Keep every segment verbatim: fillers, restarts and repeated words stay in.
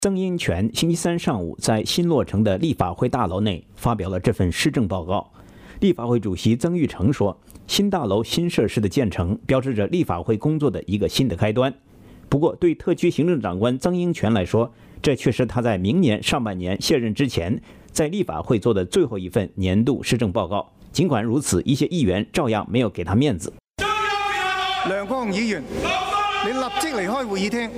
曾荫权星期三上午在新落成的立法会大楼内发表了这份施政报告。立法会主席曾钰成说，新大楼新设施的建成标志着立法会工作的一个新的开端。不过，对特区行政长官曾荫权来说，这却是他在明年上半年卸任之前在立法会做的最后一份年度施政报告。尽管如此，一些议员照样没有给他面子。 梁國雄議員，你立即離開會議廳。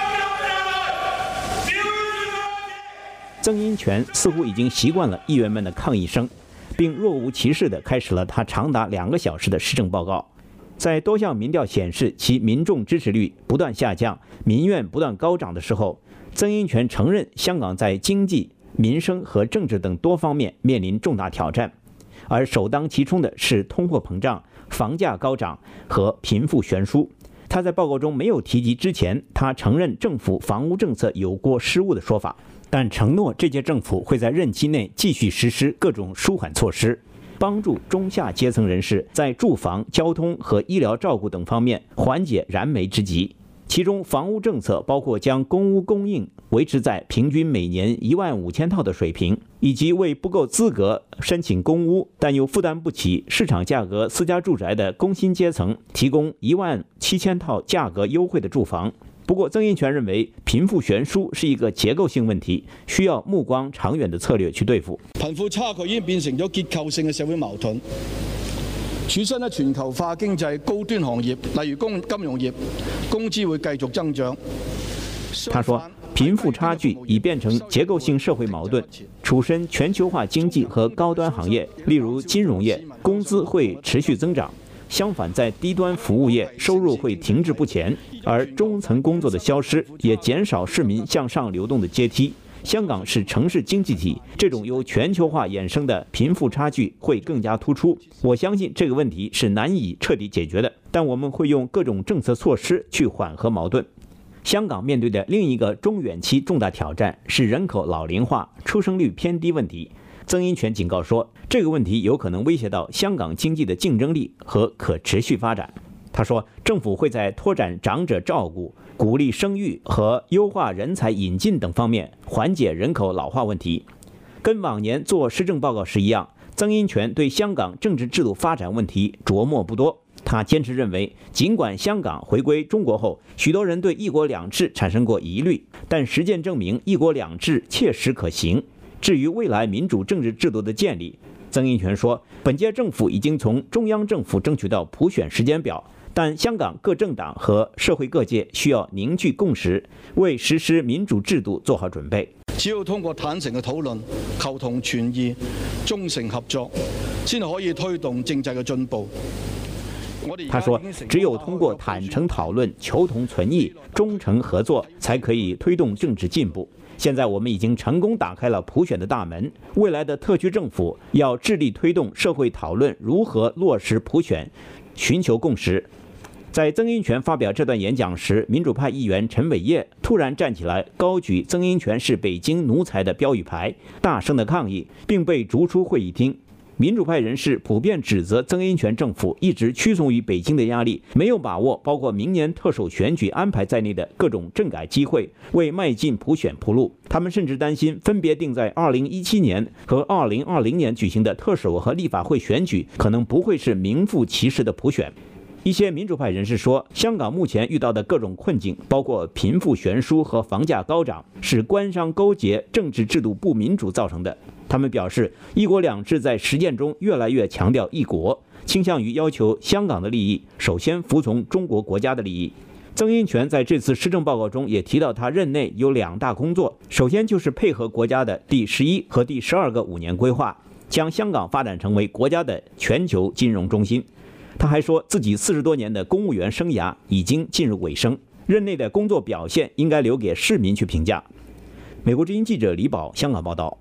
曾荫權似乎已經習慣了議員們的抗議聲，並若無其事地開始了他長達兩個小時的施政報告。在多項民調顯示其民眾支持率不斷下降、民怨不斷高漲的時候，曾蔭權承認香港在經濟、民生和政治等多方面面臨重大挑戰，而首當其衝的是通貨膨脹、房價高漲和貧富懸殊。他在報告中沒有提及之前他承認政府房屋政策有過失誤的說法，但承諾這屆政府會在任期內繼續實施各種舒緩措施，幫助中下階層人士在住房、交通和醫療照顧等方面緩解燃眉之急。其中房屋政策包括將公屋供應維持在平均每年一萬五千套的水平，以及為不夠資格申請公屋但又負擔不起市場價格私家住宅的工薪階層提供一萬七千套價格優惠的住房。不過，曾蔭權認為貧富懸殊是一個結構性問題，需要目光長遠的策略去對付。 貧富差距已經變成咗結構性嘅社會矛盾。處身喺全球化經濟高端行業，例如工金融業，工資會繼續增長。 他說，貧富差距已變成結構性社會矛盾。處身全球化經濟和高端行業，例如金融業，工資會持續增長。相反，在低端服務業，收入會停滯不前，而中層工作的消失也減少市民向上流動的階梯。香港是城市經濟體，這種由全球化衍生的貧富差距會更加突出。我相信這個問題是難以徹底解決的，但我們會用各種政策措施去緩和矛盾。香港面對的另一個中遠期重大挑戰是人口老齡化、出生率偏低問題。曾蔭權警告說，這個問題有可能威脅到香港經濟的競爭力和可持續發展。他說，政府會在拓展長者照顧、鼓勵生育和優化人才引進等方面緩解人口老化問題。跟往年做施政報告時一樣，曾蔭權對香港政治制度發展問題琢磨不多。他堅持認為，儘管香港回歸中國後，許多人對一國兩制產生過疑慮，但實踐證明一國兩制切實可行。至於未來民主政治制度的建立，曾蔭權說，本屆政府已經從中央政府爭取到普選時間表，但香港各政黨和社會各界需要凝聚共識，為實施民主制度做好準備。 只要通過坦誠嘅討論、求同存異、忠誠合作，先可以推動政制嘅進步。 他說，只有通過坦誠討論、求同存異、忠誠合作，才可以推動政治進步。現在我們已經成功打開了普選的大門，未來的特區政府要致力推動社會討論如何落實普選，尋求共識。在曾蔭權發表這段演講時，民主派議員陳偉業突然站起來，高舉曾蔭權是北京奴才的標語牌，大聲的抗議，並被逐出會議廳。民主派人士普遍指責曾蔭權政府一直屈從於北京的壓力，沒有把握包括明年特首選舉安排在內的各種政改機會，為邁進普選鋪路。他們甚至擔心分別定在二零一七年和二零二零年舉行的特首和立法會選舉可能不會是名副其實的普選。一些民主派人士說，香港目前遇到的各種困境，包括貧富懸殊和房價高漲，是官商勾結、政治制度不民主造成的。他們表示，一國兩制在實踐中越來越強調一國，傾向於要求香港的利益首先服從中國國家的利益。曾蔭權在這次施政報告中也提到，他任內有兩大工作，首先就是配合國家的第十一和第十二個五年規劃，將香港發展成為國家的全球金融中心。他還說自己四十多年的公務員生涯已經進入尾聲，任內的工作表現應該留給市民去評價。美國之音記者李寶香港報道。